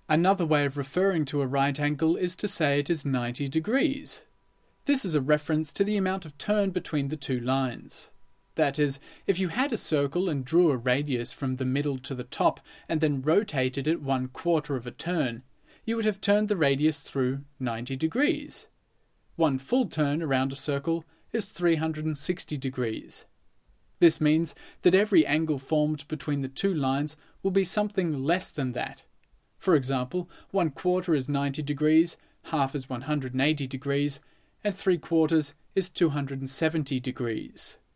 Another way of referring to a right angle is to say it is 90 degrees. This is a reference to the amount of turn between the two lines. That is, if you had a circle and drew a radius from the middle to the top and then rotated it 1/4 of a turn, you would have turned the radius through 90 degrees. One full turn around a circle is 360 degrees. This means that every angle formed between the two lines will be something less than that. For example, 1/4 is 90 degrees, half is 180 degrees, and 3/4 is 270 degrees.